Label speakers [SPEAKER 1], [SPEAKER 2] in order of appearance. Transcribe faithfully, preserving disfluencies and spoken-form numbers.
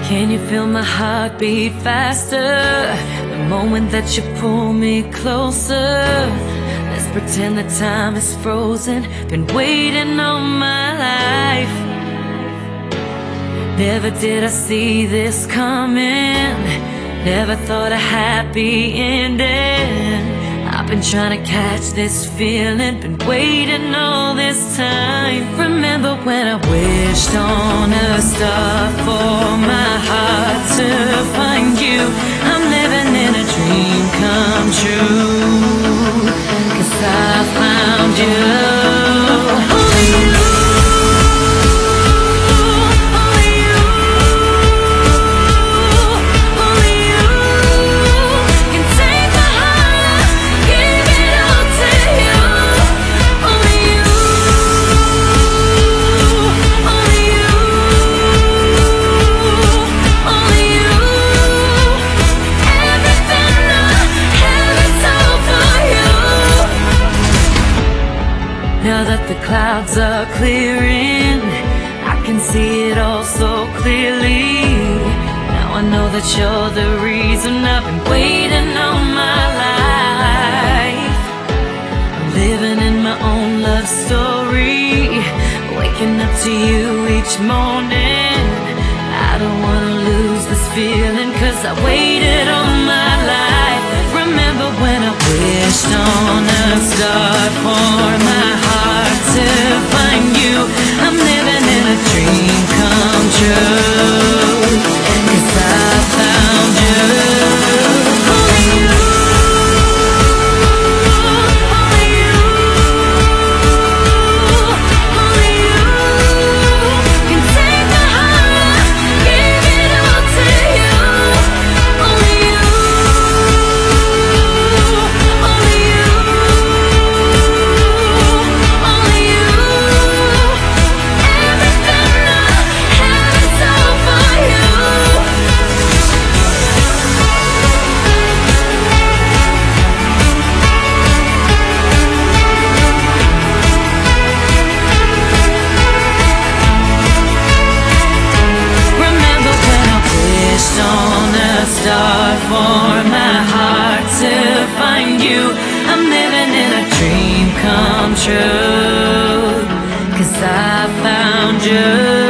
[SPEAKER 1] Can you feel my heart beat faster the moment that you pull me closer? Let's pretend that time is frozen. Been waiting all my life. Never did I see this coming. Never thought a happy ending. I've been trying to catch this feeling. Been waiting all this time. Remember when I wished on a star for my heart to find you? I'm living in a dream come true, 'cause I found you. Only you. Now that the clouds are clearing, I can see it all so clearly. Now I know that you're the reason I've been waiting all my life. I'm living in my own love story, waking up to you each morning. I don't wanna lose this feeling, 'cause I waited all my life. Remember when I wished on a star for my heart to find you? I'm living in a dream come true, 'cause I found you. Only you. Only you. Only you can take my heart, give it all to you. Only you. Star for my heart to find you. I'm living in a dream come true, 'cause I found you.